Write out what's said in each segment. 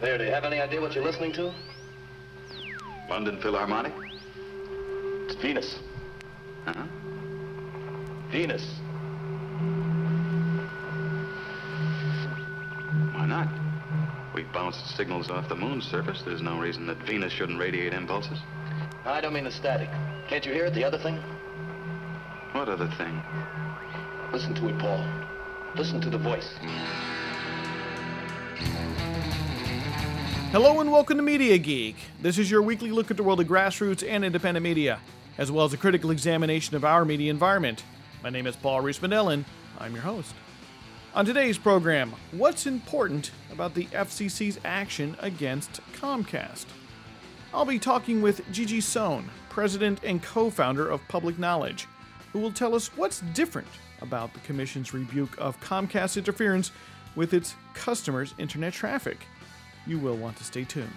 There, do you have any idea what you're listening to? London Philharmonic? It's Venus. Uh-huh. Venus. Why not? We bounced signals off the moon's surface. There's no reason that Venus shouldn't radiate impulses. I don't mean the static. Can't you hear it, the other thing? What other thing? Listen to it, Paul. Listen to the voice. Hello and welcome to Media Geek. This is your weekly look at the world of grassroots and independent media, as well as a critical examination of our media environment. My name is Paul Rees-Mandel, and I'm your host. On today's program, what's important about the FCC's action against Comcast? I'll be talking with Gigi Sohn, president and co-founder of Public Knowledge, who will tell us what's different about the Commission's rebuke of Comcast interference with its customers' internet traffic. You will want to stay tuned.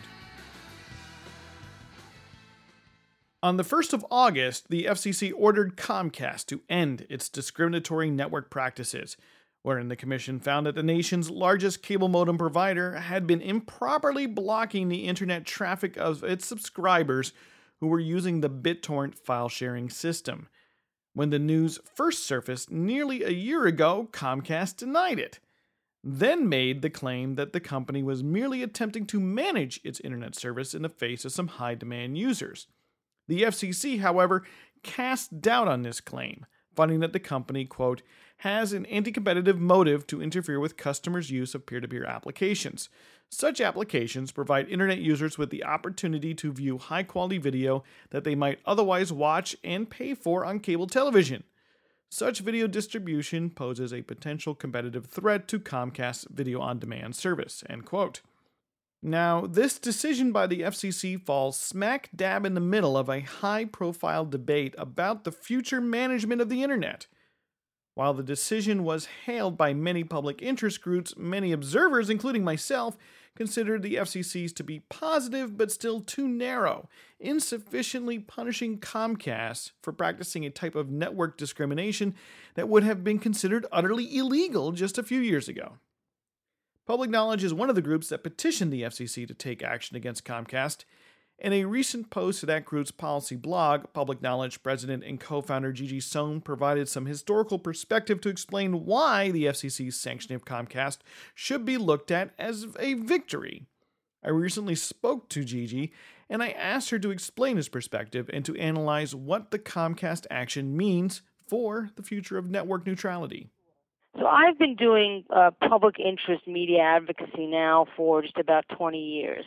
On the 1st of August, the FCC ordered Comcast to end its discriminatory network practices, wherein the Commission found that the nation's largest cable modem provider had been improperly blocking the internet traffic of its subscribers who were using the BitTorrent file sharing system. When the news first surfaced nearly a year ago, Comcast denied it, then made the claim that the company was merely attempting to manage its internet service in the face of some high-demand users. The FCC, however, cast doubt on this claim, finding that the company, quote, has an anti-competitive motive to interfere with customers' use of peer-to-peer applications. Such applications provide internet users with the opportunity to view high-quality video that they might otherwise watch and pay for on cable television. Such video distribution poses a potential competitive threat to Comcast's video-on-demand service, end quote. Now, this decision by the FCC falls smack dab in the middle of a high-profile debate about the future management of the internet. While the decision was hailed by many public interest groups, many observers, including myself, considered the FCC's to be positive but still too narrow, insufficiently punishing Comcast for practicing a type of network discrimination that would have been considered utterly illegal just a few years ago. Public Knowledge is one of the groups that petitioned the FCC to take action against Comcast. In a recent post to that group's policy blog, Public Knowledge president and co-founder Gigi Sohn provided some historical perspective to explain why the FCC's sanctioning of Comcast should be looked at as a victory. I recently spoke to Gigi, and I asked her to explain his perspective and to analyze what the Comcast action means for the future of network neutrality. So I've been doing public interest media advocacy now for just about 20 years.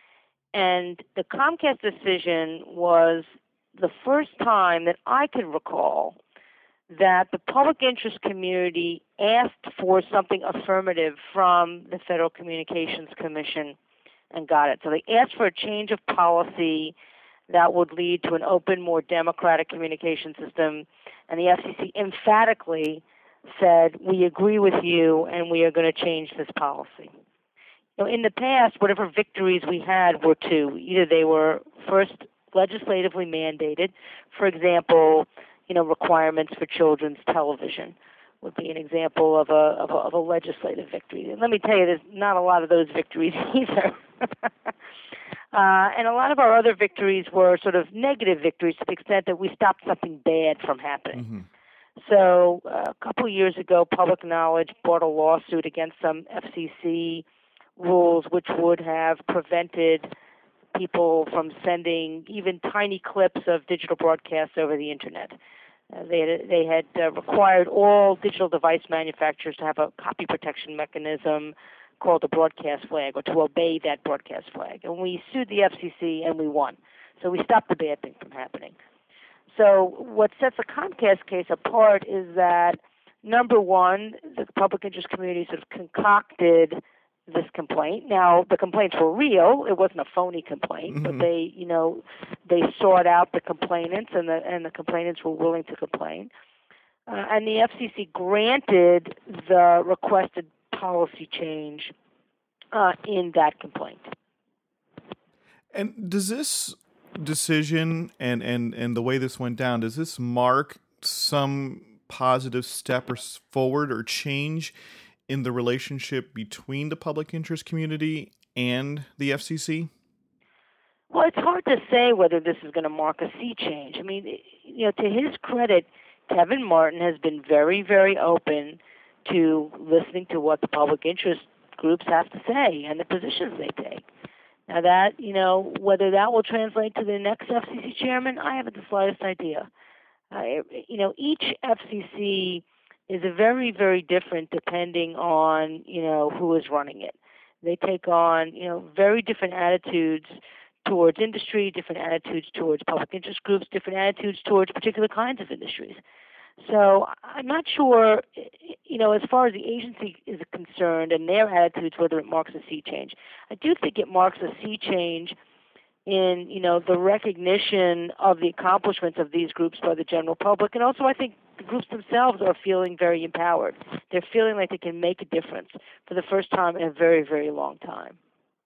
And the Comcast decision was the first time that I could recall that the public interest community asked for something affirmative from the Federal Communications Commission and got it. So they asked for a change of policy that would lead to an open, more democratic communication system. And the FCC emphatically said, we agree with you and we are going to change this policy. In the past, whatever victories we had were two. Either they were first legislatively mandated, for example, requirements for children's television would be an example of a legislative victory. And let me tell you, there's not a lot of those victories either. And a lot of our other victories were sort of negative victories to the extent that we stopped something bad from happening. Mm-hmm. So a couple of years ago, Public Knowledge brought a lawsuit against some FCC rules which would have prevented people from sending even tiny clips of digital broadcasts over the internet. They had required all digital device manufacturers to have a copy protection mechanism called the broadcast flag, or to obey that broadcast flag. And we sued the FCC and we won. So we stopped the bad thing from happening. So what sets the Comcast case apart is that, number one, the public interest community sort of concocted this complaint. Now, the complaints were real. It wasn't a phony complaint, but they sought out the complainants, and the complainants were willing to complain. And the FCC granted the requested policy change in that complaint. And does this decision and the way this went down, does this mark some positive step or forward or change in the relationship between the public interest community and the FCC? Well, it's hard to say whether this is going to mark a sea change. I mean, to his credit, Kevin Martin has been very, very open to listening to what the public interest groups have to say and the positions they take. Now that, whether that will translate to the next FCC chairman, I haven't the slightest idea. Each FCC is a very, very different depending on, who is running it. They take on, very different attitudes towards industry, different attitudes towards public interest groups, different attitudes towards particular kinds of industries. So I'm not sure, as far as the agency is concerned and their attitudes, whether it marks a sea change. I do think it marks a sea change in, the recognition of the accomplishments of these groups by the general public. And also I think the groups themselves are feeling very empowered. They're feeling like they can make a difference for the first time in a very, very long time.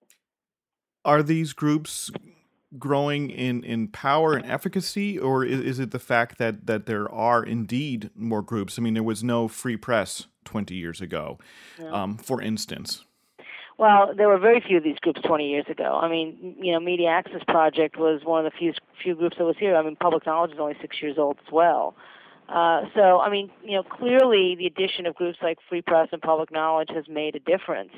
Are these groups growing in power and efficacy, or is it the fact that there are indeed more groups? I mean, there was no free press 20 years ago, for instance. Well, there were very few of these groups 20 years ago. I mean, Media Access Project was one of the few groups that was here. I mean, Public Knowledge is only 6 years old as well. So, I mean, clearly the addition of groups like Free Press and Public Knowledge has made a difference.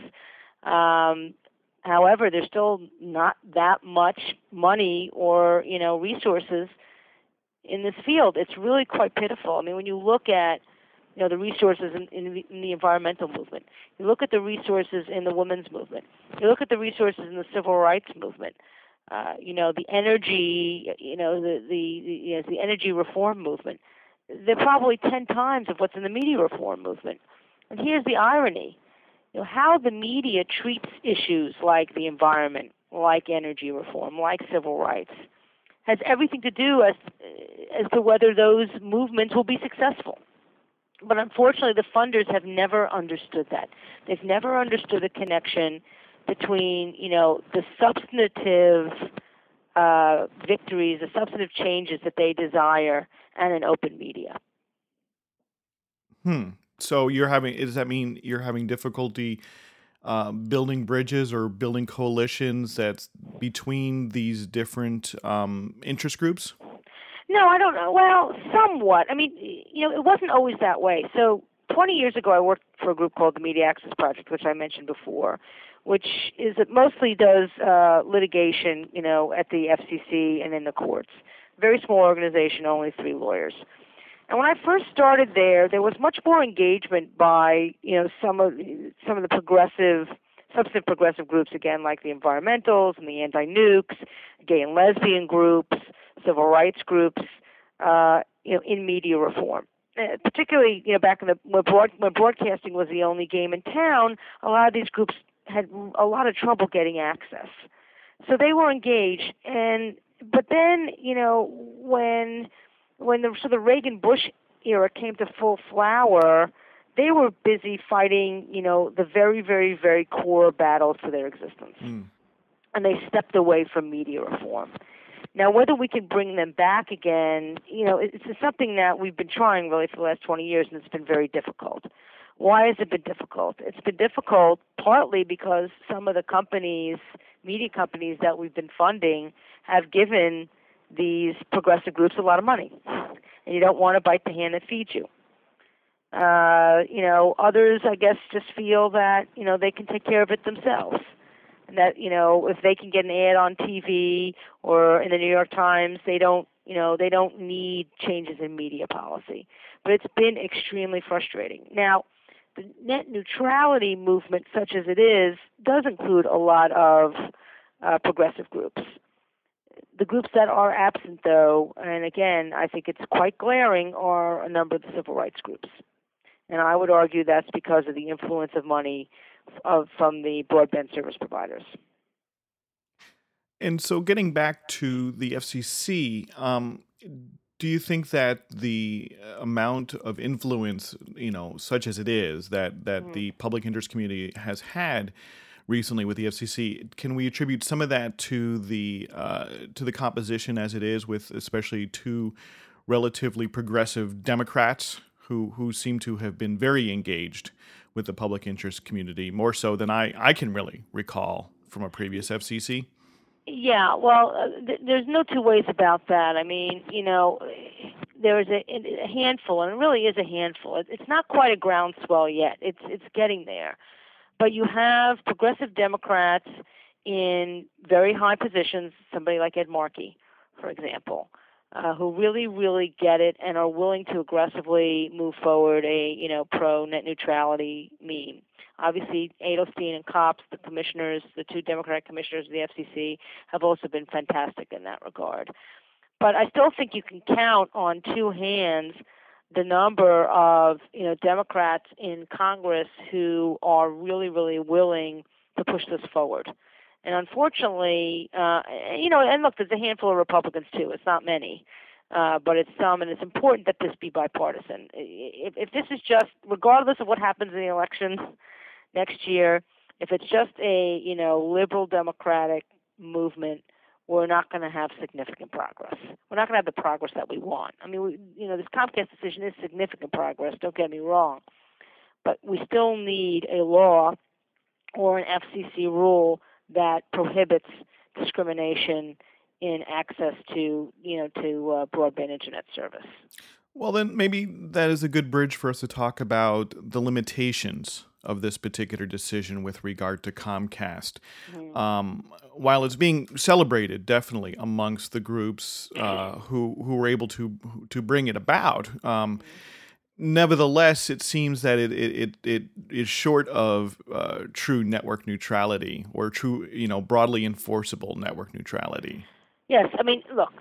However, there's still not that much money or, resources in this field. It's really quite pitiful. I mean, when you look at, the resources in the environmental movement, you look at the resources in the women's movement, you look at the resources in the civil rights movement, the energy, the energy reform movement, they're probably 10 times of what's in the media reform movement. And here's the irony. How the media treats issues like the environment, like energy reform, like civil rights, has everything to do as to whether those movements will be successful. But unfortunately, the funders have never understood that. They've never understood the connection between, the substantive victories, the substantive changes that they desire, and an open media. So does that mean you're having difficulty building bridges or building coalitions that's between these different interest groups? No, I don't know. Well, somewhat. I mean, it wasn't always that way. So 20 years ago, I worked for a group called the Media Access Project, which I mentioned before, which mostly does litigation, at the FCC and in the courts. Very small organization, only 3 lawyers. And when I first started there was much more engagement by, some of the substantive progressive groups, again, like the environmentals and the anti-nukes, gay and lesbian groups, civil rights groups, in media reform. Particularly, back in when broadcasting was the only game in town, a lot of these groups had a lot of trouble getting access. So they were engaged. But then, when the Reagan-Bush era came to full flower, they were busy fighting, the very, very, very core battles for their existence. And they stepped away from media reform. Now, whether we can bring them back again, it's something that we've been trying really for the last 20 years, and it's been very difficult. Why has it been difficult? It's been difficult partly because some of the media companies that we've been funding have given these progressive groups a lot of money, and you don't want to bite the hand that feeds you. Others, I guess, just feel that, they can take care of it themselves. And that, if they can get an ad on TV or in the New York Times, they don't need changes in media policy. But it's been extremely frustrating. Now, the net neutrality movement, such as it is, does include a lot of progressive groups. The groups that are absent, though, and again, I think it's quite glaring, are a number of the civil rights groups. And I would argue that's because of the influence of money from the broadband service providers. And so getting back to the FCC, do you think that the amount of influence, such as it is, that the public interest community has had recently with the FCC, can we attribute some of that to the composition as it is, with especially 2 relatively progressive Democrats who seem to have been very engaged with the public interest community, more so than I can really recall from a previous FCC? Yeah, well, there's no two ways about that. I mean, there's a handful, and it really is a handful. It's not quite a groundswell yet. It's getting there. But you have progressive Democrats in very high positions, somebody like Ed Markey, for example, who really, really get it and are willing to aggressively move forward a pro net neutrality meme. Obviously, Adelstein and Copps, the commissioners, the two Democratic commissioners of the FCC, have also been fantastic in that regard. But I still think you can count on two hands the number of Democrats in Congress who are really, really willing to push this forward. And unfortunately, and look, there's a handful of Republicans too. It's not many, but it's some, and it's important that this be bipartisan. If this is just, regardless of what happens in the election next year, if it's just a liberal Democratic movement, we're not going to have significant progress. We're not going to have the progress that we want. I mean, this Comcast decision is significant progress. Don't get me wrong, but we still need a law or an FCC rule that prohibits discrimination in access to broadband internet service. Well, then maybe that is a good bridge for us to talk about the limitations of this particular decision with regard to Comcast. Mm-hmm. While it's being celebrated, definitely amongst the groups who were able to bring it about, nevertheless, it seems that it is short of true network neutrality or true, broadly enforceable network neutrality. Yes, I mean, look.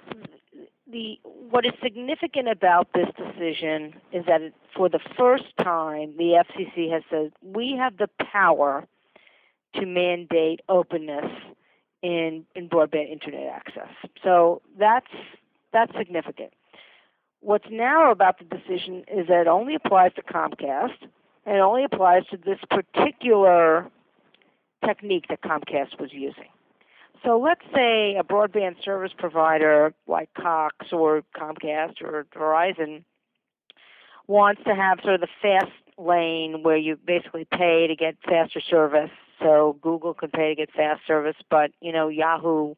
What is significant about this decision is that for the first time, the FCC has said we have the power to mandate openness in broadband internet access. So that's significant. What's narrow about the decision is that it only applies to Comcast, and it only applies to this particular technique that Comcast was using. So let's say a broadband service provider like Cox or Comcast or Verizon wants to have sort of the fast lane where you basically pay to get faster service. So Google can pay to get fast service, but Yahoo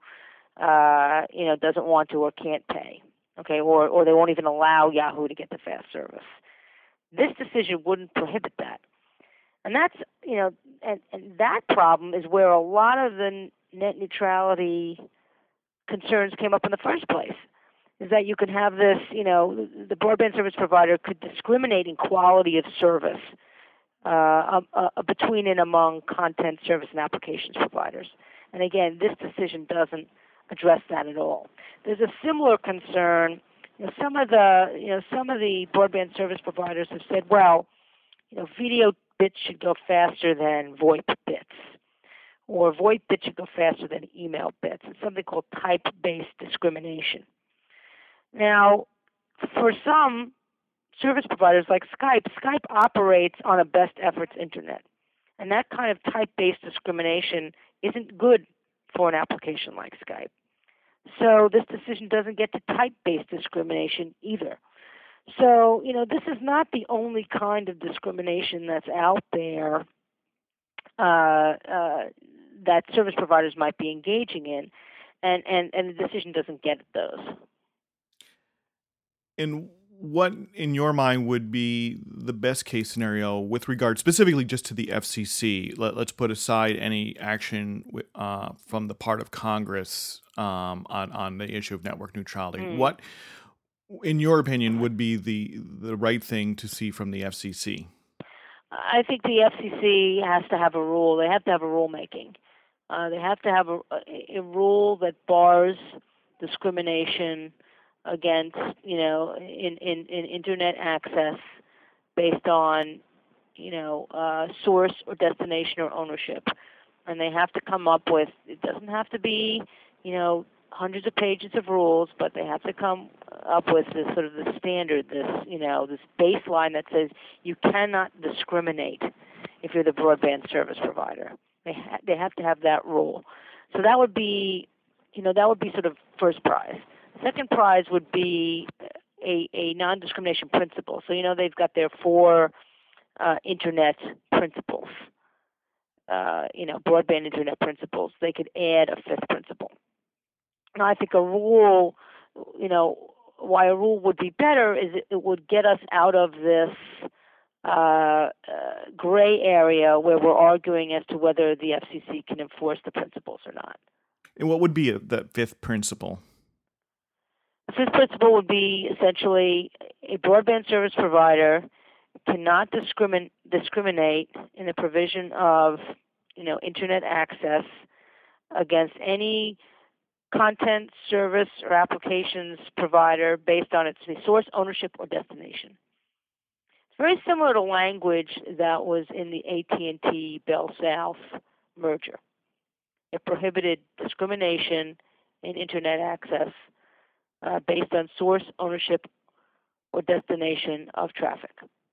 doesn't want to or can't pay. Okay, or they won't even allow Yahoo to get the fast service. This decision wouldn't prohibit that. And that's and that problem is where a lot of the net neutrality concerns came up in the first place, is that you can have this, the broadband service provider could discriminate in quality of service between and among content, service, and applications providers. And again, this decision doesn't address that at all. There's a similar concern. Some of the broadband service providers have said, well, video bits should go faster than VoIP bits, or VoIP bits should go faster than email bits. It's something called type-based discrimination. Now, for some service providers like Skype operates on a best efforts internet, and that kind of type-based discrimination isn't good for an application like Skype. So this decision doesn't get to type-based discrimination either. So, this is not the only kind of discrimination that's out there that service providers might be engaging in, and the decision doesn't get at those. And what, in your mind, would be the best case scenario with regard specifically just to the FCC? Let's put aside any action from the part of Congress on the issue of network neutrality. What, in your opinion, would be the right thing to see from the FCC? I think the FCC has to have a rule. They have to have a rulemaking. They have to have a rule that bars discrimination against, in internet access based on, source or destination or ownership. And they have to come up with, it doesn't have to be, hundreds of pages of rules, but they have to come up with this sort of the standard, this baseline that says you cannot discriminate if you're the broadband service provider. They have to have that rule. So that would be, sort of first prize. Second prize would be a non-discrimination principle. So, they've got their 4 internet principles. broadband internet principles, they could add a fifth principle. And I think a rule, why a rule would be better is it would get us out of this gray area where we're arguing as to whether the FCC can enforce the principles or not. And what would be that fifth principle? The fifth principle would be essentially a broadband service provider cannot discriminate in the provision of, internet access against any content, service, or applications provider based on its source, ownership, or destination. It's very similar to language that was in the AT&T Bell South merger. It prohibited discrimination in internet access based on source, ownership, or destination of traffic.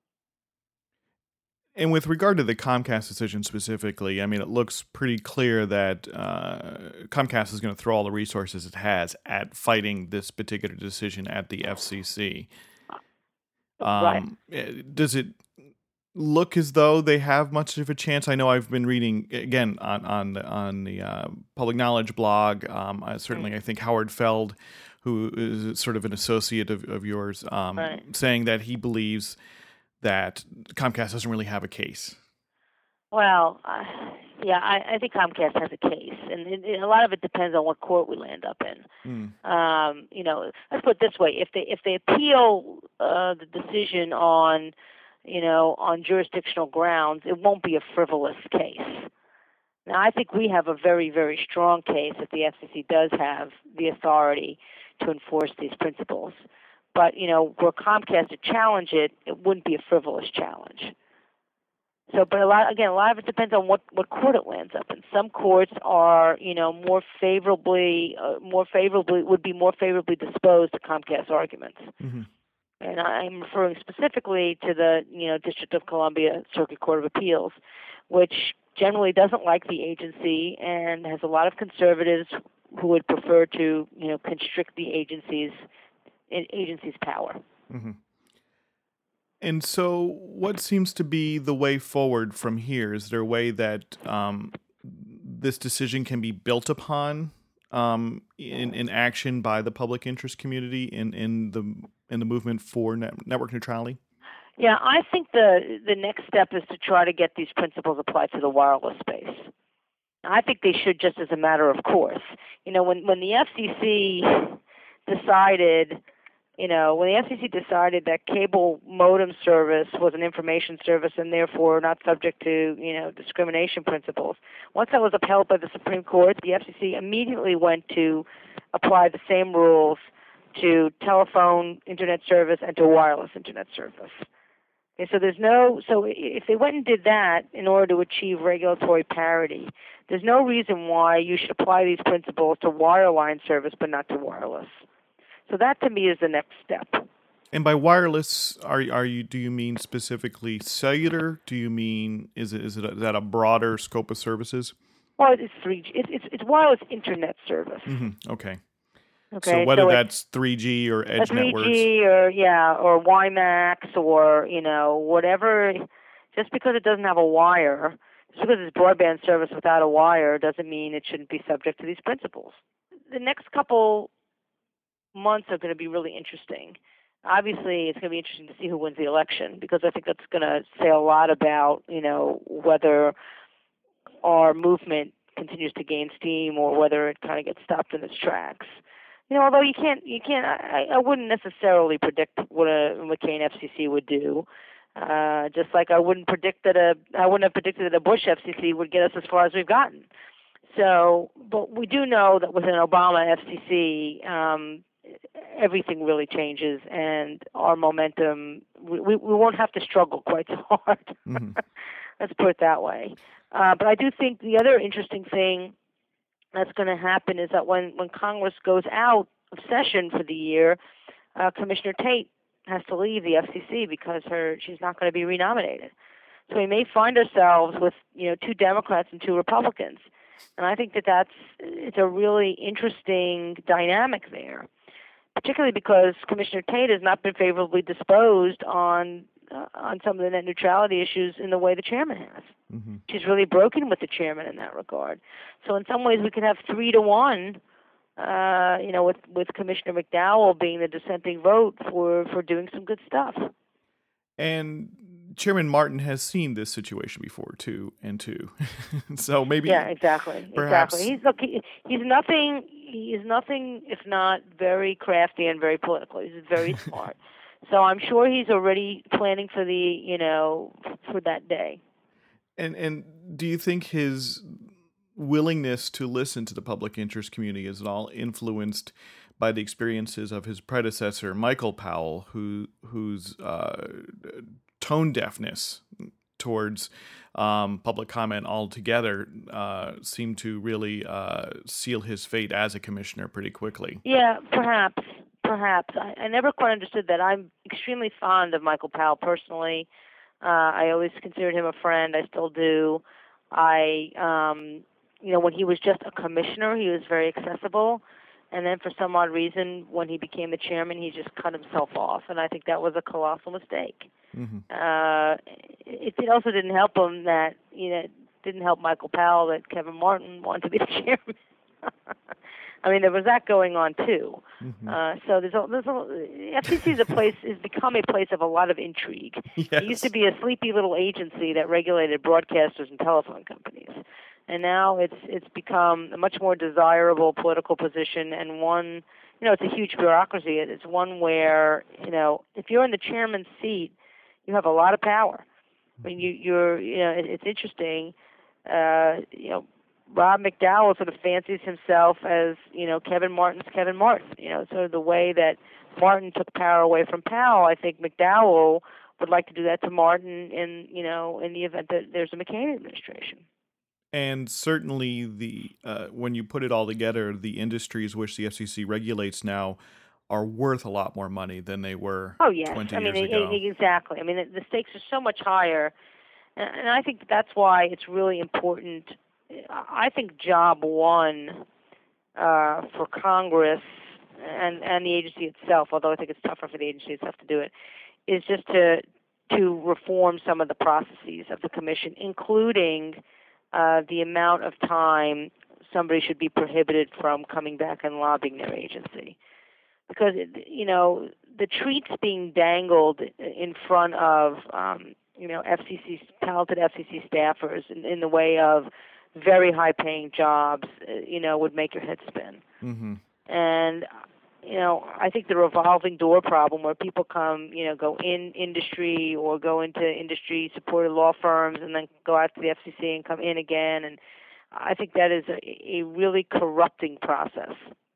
And with regard to the Comcast decision specifically, I mean, it looks pretty clear that Comcast is going to throw all the resources it has at fighting this particular decision at the FCC. Right. Does it look as though they have much of a chance? I know I've been reading, again, on the Public Knowledge blog, certainly I think Howard Feld, who is sort of an associate of yours, saying that he believes that Comcast doesn't really have a case. Well, I think Comcast has a case, and a lot of it depends on what court we land up in. Let's put it this way: if they appeal the decision on jurisdictional grounds, it won't be a frivolous case. Now, I think we have a very, very strong case that the FCC does have the authority to enforce these principles. But, were Comcast to challenge it, it wouldn't be a frivolous challenge. So, but a lot of it depends on what court it lands up in. Some courts are, more favorably disposed to Comcast arguments. Mm-hmm. And I'm referring specifically to the, District of Columbia Circuit Court of Appeals, which generally doesn't like the agency and has a lot of conservatives who would prefer to, constrict the agency's power. Mm-hmm. And so what seems to be the way forward from here? Is there a way that this decision can be built upon in action by the public interest community in the movement for network neutrality? Yeah, I think the next step is to try to get these principles applied to the wireless space. I think they should, just as a matter of course. When the FCC decided that cable modem service was an information service and therefore not subject to, discrimination principles, once that was upheld by the Supreme Court, the FCC immediately went to apply the same rules to telephone internet service and to wireless internet service. Okay, so if they went and did that in order to achieve regulatory parity, there's no reason why you should apply these principles to wireline service but not to wireless. So that to me is the next step. And by wireless, do you mean specifically cellular? Do you mean is that a broader scope of services? Well, it's 3G. It's wireless internet service. Mm-hmm. Okay. Okay. So whether that's 3G or edge 3G networks, or WiMAX or whatever. Just because it doesn't have a wire, just because it's broadband service without a wire, doesn't mean it shouldn't be subject to these principles. The next couple months are going to be really interesting. Obviously, it's going to be interesting to see who wins the election, because I think that's going to say a lot about, whether our movement continues to gain steam or whether it kind of gets stopped in its tracks. Although I wouldn't necessarily predict what a McCain FCC would do. Just like I wouldn't have predicted that a Bush FCC would get us as far as we've gotten. So, but we do know that with an Obama FCC, everything really changes, and our momentum, we won't have to struggle quite so hard. Mm-hmm. Let's put it that way. But I do think the other interesting thing that's going to happen is that when Congress goes out of session for the year, Commissioner Tate has to leave the FCC because she's not going to be renominated. So we may find ourselves with 2 Democrats and 2 Republicans, and I think it's a really interesting dynamic there, particularly because Commissioner Tate has not been favorably disposed on on some of the net neutrality issues in the way the chairman has. Mm-hmm. She's really broken with the chairman in that regard. So in some ways, we could have 3-1. With Commissioner McDowell being the dissenting vote for doing some good stuff. And Chairman Martin has seen this situation before too. So maybe exactly. He's nothing if not very crafty and very political. He's very smart. So I'm sure he's already planning for for that day. And do you think his willingness to listen to the public interest community is at all influenced by the experiences of his predecessor, Michael Powell, whose tone deafness towards public comment altogether seemed to really seal his fate as a commissioner pretty quickly? Yeah, perhaps. I never quite understood that. I'm extremely fond of Michael Powell personally. I always considered him a friend. I still do. When he was just a commissioner, he was very accessible. And then for some odd reason, when he became the chairman, he just cut himself off. And I think that was a colossal mistake. Mm-hmm. It also didn't help him that, didn't help Michael Powell that Kevin Martin wanted to be the chairman. I mean, there was that going on too. Mm-hmm. So FCC has become a place of a lot of intrigue. Yes. It used to be a sleepy little agency that regulated broadcasters and telephone companies. And now it's become a much more desirable political position, and one, it's a huge bureaucracy. It's one where, if you're in the chairman's seat, you have a lot of power. I mean, it's interesting. Rob McDowell sort of fancies himself as, Kevin Martin's Kevin Martin. Sort of the way that Martin took power away from Powell. I think McDowell would like to do that to Martin in the event that there's a McCain administration. And certainly, when you put it all together, the industries which the FCC regulates now are worth a lot more money than they were 20 years ago. Exactly. I mean, the stakes are so much higher, and I think that's why it's really important. I think job one for Congress and the agency itself, although I think it's tougher for the agency itself to do it, is just to reform some of the processes of the commission, including the amount of time somebody should be prohibited from coming back and lobbying their agency. Because, the treats being dangled in front of, talented FCC staffers in the way of very high-paying jobs, would make your head spin. Mm-hmm. And, I think the revolving door problem where people come, go in industry or go into industry-supported law firms and then go out to the FCC and come in again, and I think that is a really corrupting process.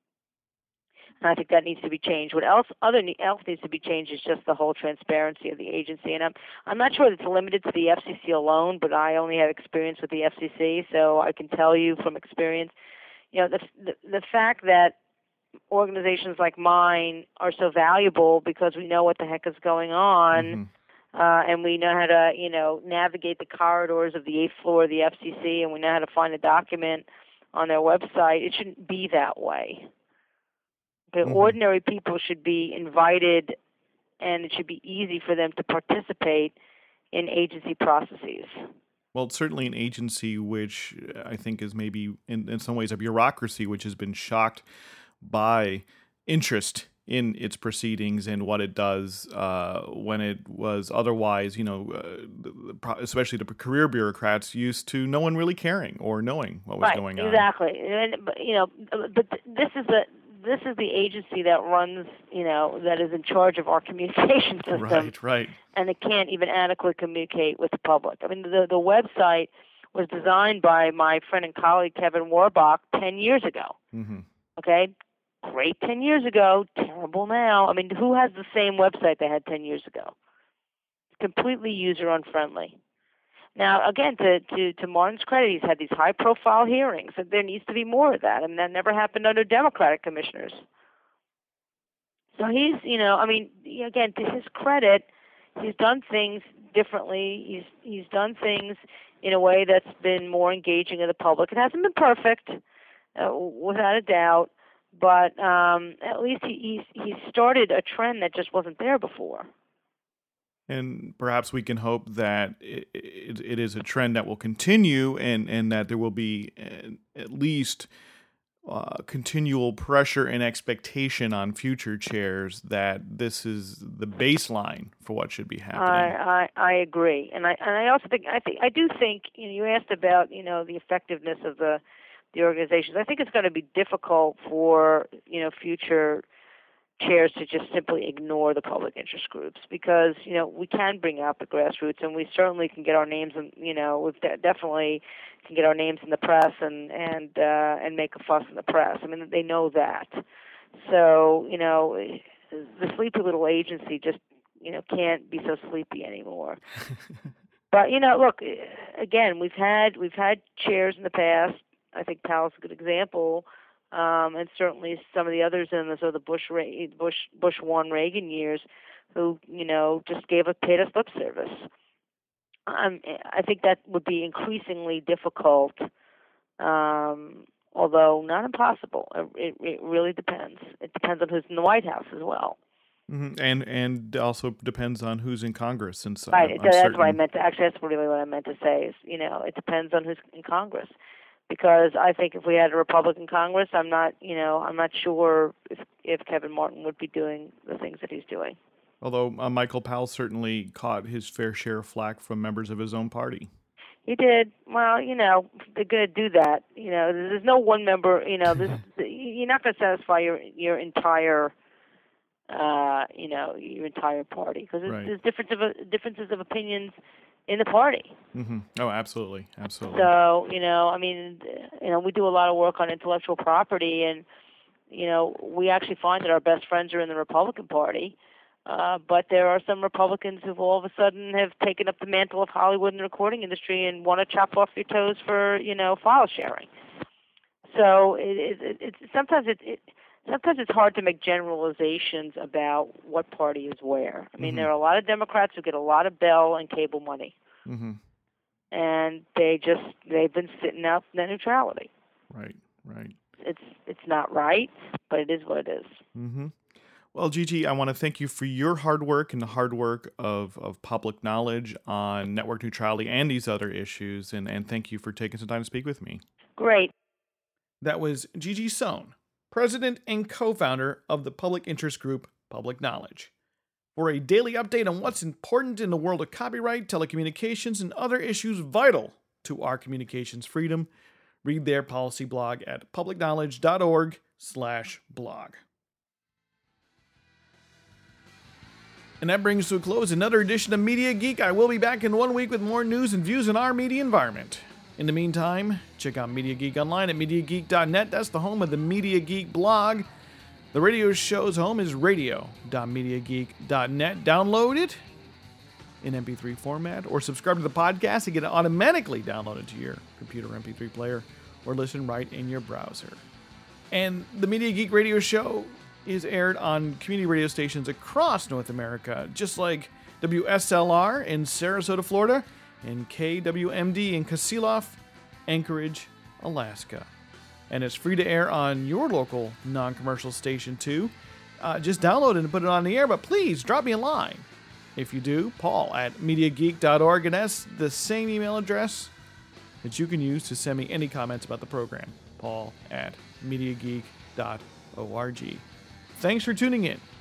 And I think that needs to be changed. What else needs to be changed is just the whole transparency of the agency. And I'm not sure it's limited to the FCC alone, but I only have experience with the FCC, so I can tell you from experience, the fact that organizations like mine are so valuable because we know what the heck is going on, and we know how to, navigate the corridors of the 8th floor of the FCC, and we know how to find a document on their website. It shouldn't be that way. But ordinary people should be invited, and it should be easy for them to participate in agency processes. Well, it's certainly an agency which I think is maybe in some ways a bureaucracy which has been shocked by interest in its proceedings and what it does when it was otherwise, especially the career bureaucrats used to no one really caring or knowing what was going on. Exactly. But this is the agency that runs, that is in charge of our communication system. Right. And it can't even adequately communicate with the public. I mean, the website was designed by my friend and colleague Kevin Warbach 10 years ago. Mm-hmm. Okay? Great 10 years ago, terrible now. I mean, who has the same website they had 10 years ago? Completely user-unfriendly. Now, again, to Martin's credit, he's had these high-profile hearings, and there needs to be more of that. I mean, that never happened under Democratic commissioners. So he's, again, to his credit, he's done things differently. He's done things in a way that's been more engaging of the public. It hasn't been perfect, without a doubt, but at least he started a trend that just wasn't there before. And perhaps we can hope that it is a trend that will continue, and that there will be at least continual pressure and expectation on future chairs that this is the baseline for what should be happening. I agree, and I also think I do think you asked about the effectiveness of the organizations. I think it's going to be difficult for future chairs to just simply ignore the public interest groups, because we can bring out the grassroots, and we certainly can get our names in, we've definitely can get our names in the press and make a fuss in the press. I mean, they know that. So the sleepy little agency just can't be so sleepy anymore. But look, again, we've had chairs in the past. I think Powell's a good example. And certainly some of the others in the sort of the Bush 1 Reagan years, who just paid us lip service. I think that would be increasingly difficult, although not impossible. It really depends. It depends on who's in the White House as well. Mm-hmm. And also depends on who's in Congress. Since right, that's what I meant to. Actually, that's really what I meant to say. Is it depends on who's in Congress. Because I think if we had a Republican Congress, I'm not sure if Kevin Martin would be doing the things that he's doing. Although Michael Powell certainly caught his fair share of flack from members of his own party. He did. Well, they're going to do that. There's no one member. You're not going to satisfy your entire, your entire party, because there's differences of opinions in the party. Mm-hmm. Oh, absolutely. So, we do a lot of work on intellectual property, and, we actually find that our best friends are in the Republican Party, but there are some Republicans who all of a sudden have taken up the mantle of Hollywood and the recording industry and want to chop off your toes for, file sharing. So sometimes it's hard to make generalizations about what party is where. I mean, there are a lot of Democrats who get a lot of Bell and cable money, and they've been sitting out net neutrality. Right. It's not right, but it is what it is. Mm-hmm. Well, Gigi, I want to thank you for your hard work and the hard work of public knowledge on network neutrality and these other issues, and thank you for taking some time to speak with me. Great. That was Gigi Sohn, president and co-founder of the public interest group Public Knowledge. For a daily update on what's important in the world of copyright, telecommunications, and other issues vital to our communications freedom, read their policy blog at publicknowledge.org/blog. And that brings to a close another edition of Media Geek. I will be back in 1 week with more news and views in our media environment. In the meantime, check out Media Geek online at MediaGeek.net. That's the home of the Media Geek blog. The radio show's home is radio.MediaGeek.net. Download it in MP3 format, or subscribe to the podcast and get it automatically downloaded to your computer MP3 player, or listen right in your browser. And the Media Geek radio show is aired on community radio stations across North America, just like WSLR in Sarasota, Florida, and KWMD in Kasilof, Anchorage, Alaska. And it's free to air on your local non-commercial station too. Just download it and put it on the air, but please drop me a line. If you do, Paul at MediaGeek.org, and that's the same email address that you can use to send me any comments about the program. Paul at MediaGeek.org. Thanks for tuning in.